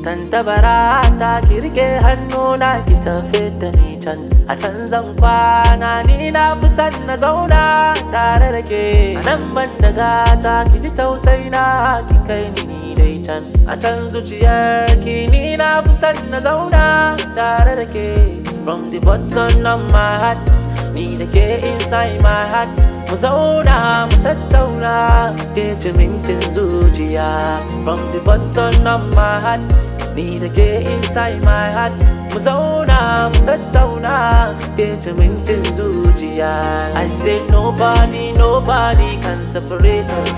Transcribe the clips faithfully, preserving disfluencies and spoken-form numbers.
Tantabara ta kirke hannuna ki tafi da ni can, a can zan kwana ni na fi san na zauna tare da ke. A nan ban da gata ki ji tausayi na ki kai ni ni dai can, a can zuciyar ki ni na fi san na zauna tare da ke. From the bottom of my heart, ni da ke inside my heart, mu zauna mu tattauna ke ci mintin zuciya. From the bottom of my heart, ni da ke inside my heart, mu zauna mu tattauna ke ci mintin zuciya. I say nobody, nobody can separate us.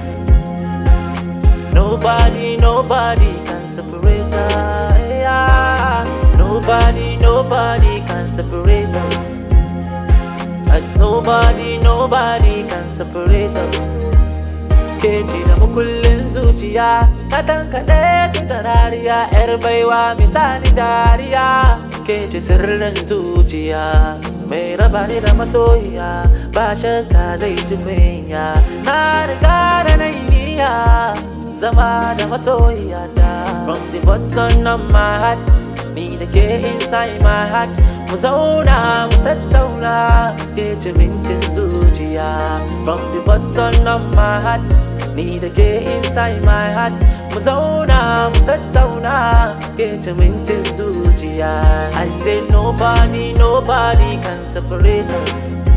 Nobody, nobody can separate us. Yeah. Nobody, nobody can separate us. As nobody, nobody can separate us. Ke ce da makullin zuciya, ka tankaɗe su da rariya, ‘yar baiwa misali dariya. Ke ce sirrin zuciya, mai raba ni da masoyiya, ba shakka zai ji kunya. Na riga da na yi niyya, zama da masoyiya ta. From the bottom of my heart, ni da ke inside my heart, mu zauna mu tattauna ke ci mintin zuciya. From the bottom of my heart, ni da ke inside my heart, mu zauna mu tattauna ke ci mintin zuciya. I say nobody, nobody can separate us.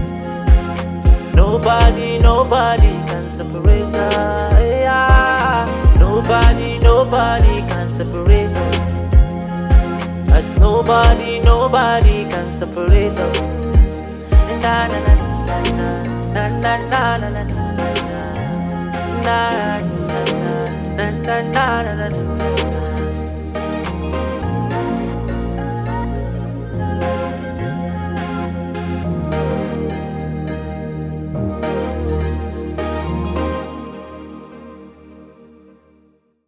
Nobody, nobody can separate us. Yeah. Nobody, nobody can separate us. As nobody, nobody can separate us. Na na na na na na na na na na na na na na na na na.